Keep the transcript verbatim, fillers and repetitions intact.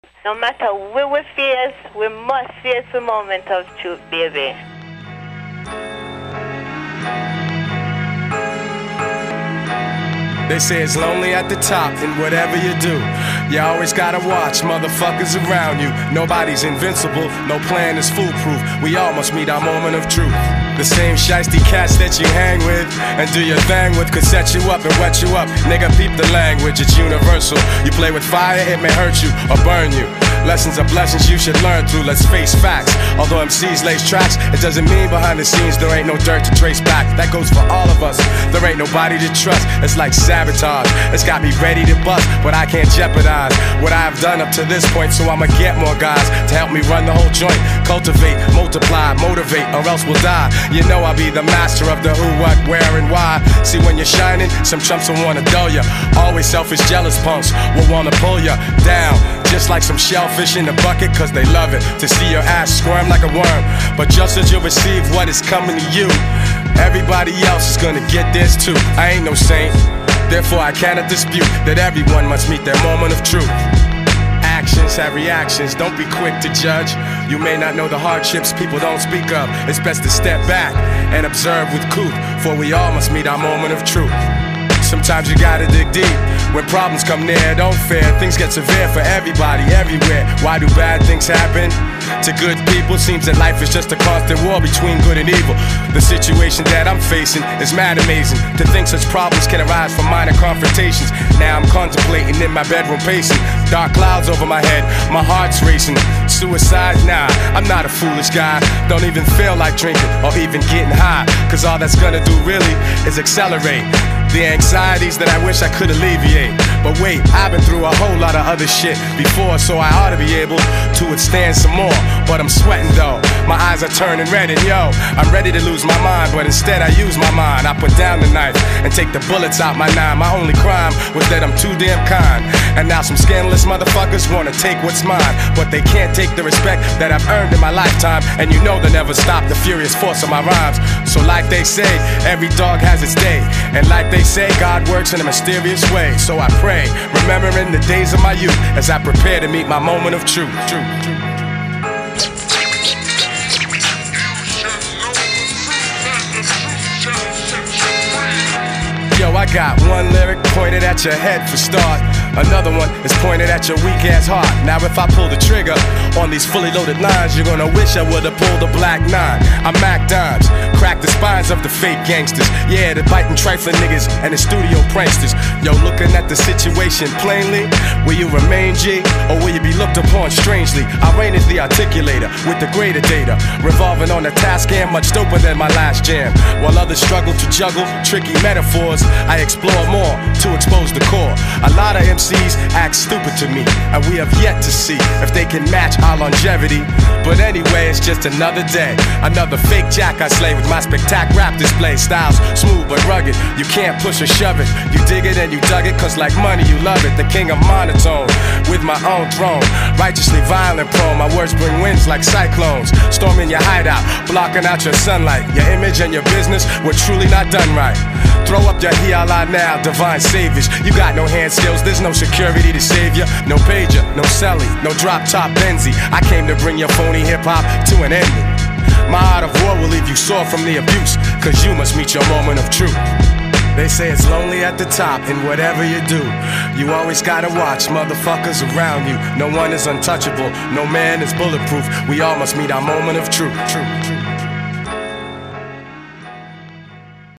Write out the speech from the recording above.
No matter where we face, we must face the moment of truth, baby. They say it's lonely at the top, and whatever you do, you always gotta watch motherfuckers around you. Nobody's invincible, no plan is foolproof. We all must meet our moment of truth. The same shiesty cats that you hang with and do your thing with could set you up and wet you up. Nigga, peep the language, it's universal. You play with fire, it may hurt you or burn you. Lessons are blessings you should learn through, let's face facts. Although M Cs lace tracks, it doesn't mean behind the scenes there ain't no dirt to trace back. That goes for all of us, there ain't nobody to trust. It's like sabotage, it's got me ready to bust, but I can't jeopardize what I've done up to this point. So I'ma get more guys to help me run the whole joint. Cultivate, multiply, motivate, or else we'll die. You know I'll be the master of the who, what, where, and why. See when you're shining, some chumps will wanna dull ya. Always selfish, jealous punks will wanna pull ya down, just like some shellfish in the bucket, cause they love it to see your ass squirm like a worm. But just as you receive what is coming to you, everybody else is gonna get theirs too. I ain't no saint, therefore I cannot dispute that everyone must meet their moment of truth. Actions have reactions, don't be quick to judge. You may not know the hardships people don't speak of. It's best to step back and observe with couth, for we all must meet our moment of truth. Sometimes you gotta dig deep. When problems come near, don't fear. Things get severe for everybody, everywhere. Why do bad things happen to good people? Seems that life is just a constant war between good and evil. The situation that I'm facing is mad amazing. To think such problems can arise from minor confrontations. Now I'm contemplating in my bedroom pacing. Dark clouds over my head, my heart's racing. Suicide? Nah, I'm not a foolish guy. Don't even feel like drinking or even getting high, cause all that's gonna do really is accelerate the anxieties that I wish I could alleviate. But wait, I've been through a whole lot of other shit before, so I ought to be able to withstand some more. But I'm sweating though, my eyes are turning red, and yo, I'm ready to lose my mind, but instead I use my mind. I put down the knife and take the bullets out my nine. My only crime was that I'm too damn kind. And now some scandalous motherfuckers wanna take what's mine, but they can't take the respect that I've earned in my lifetime. And you know they'll never stop the furious force of my rhymes. So like they say, every dog has its day, and like they say, God works in a mysterious way. So I pray, remembering the days of my youth, as I prepare to meet my moment of truth. Truth, truth. Yo, I got one lyric pointed at your head for start. Another one is pointed at your weak ass heart. Now if I pull the trigger on these fully loaded lines, you're gonna wish I would've pulled a black nine. I'm Mac Dimes, crack the spines of the fake gangsters. Yeah, the biting trifling niggas and the studio pranksters. Yo, looking at the situation plainly, will you remain G, or will you be looked upon strangely? I reign as the articulator with the greater data, revolving on a task cam much doper than my last jam. While others struggle to juggle tricky metaphors, I explore more to expose the core. A lot of M Cs act stupid to me, and we have yet to see if they can match our longevity. But anyway, it's just another day, another fake jack I slay with my spectac rap display. Styles smooth but rugged, you can't push or shove it. You dig it and you dug it, cause like money you love it. The king of monotone, with my own throne, righteously violent prone. My words bring winds like cyclones, storming your hideout, blocking out your sunlight. Your image and your business were truly not done right. Throw up your hiala now, divine saviors. You got no hand skills, there's no security to save you. No pager, no celly, no drop top Benzie. I came to bring your phony hip hop to an ending. My art of war will leave you sore from the abuse, cause you must meet your moment of truth. They say it's lonely at the top, and whatever you do, you always gotta watch motherfuckers around you. No one is untouchable, no man is bulletproof. We all must meet our moment of truth. Truth, truth.